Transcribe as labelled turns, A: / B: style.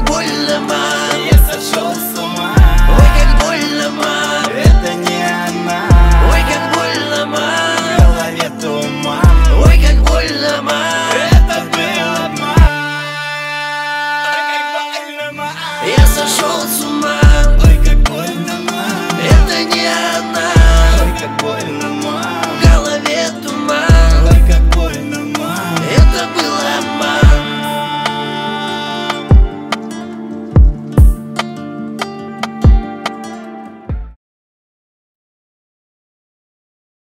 A: больно, мам.
B: Я сошел с ума.
A: Ой, как больно, мам.
B: Это не она.
A: Ой, как больно, мам.
B: В голове туман.
A: Ой, как больно, мам.
B: Это был обман. Как больно, мам.
A: Я сошел с